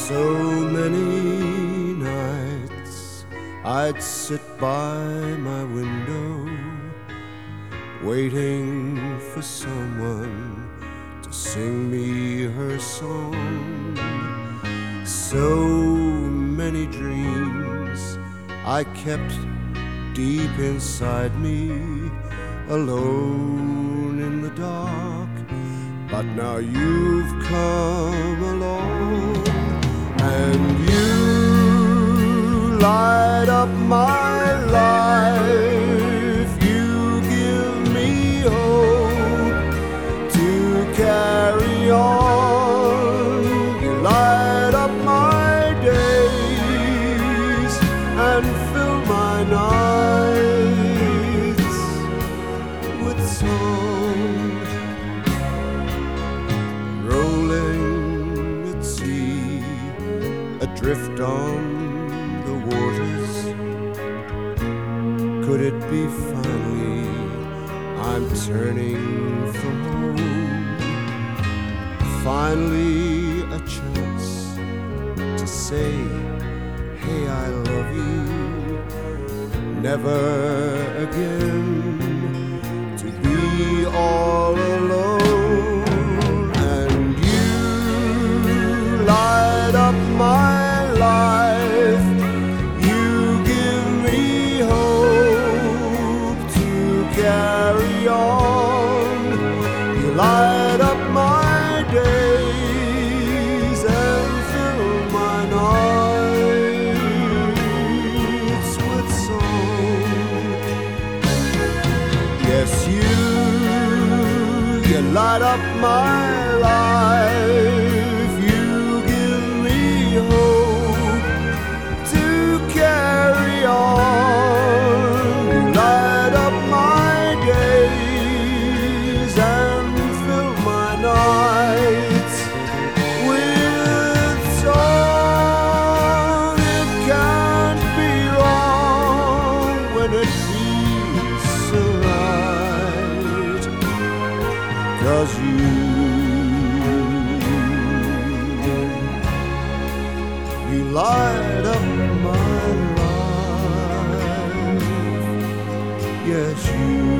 So many nights I'd sit by my window, waiting for someone to sing me her song. So many dreams I kept deep inside me, alone in the dark. But now you've come along, and you light up my life. You give me hope to carry on. You light up my days and fill my nights with song. Rolling at sea, adrift on the waters. Could it be finally I'm turning for home? Finally a chance to say, hey, I love you. Never again to be all alone. And you light up my life. You give me hope to carry on. You light up my days and fill my nights with song. Yes, you light up my life. You give me hope to carry on. You light up my days and fill my nights with song. It can't be wrong when it feels so right, 'cause you light up my life. Yes, you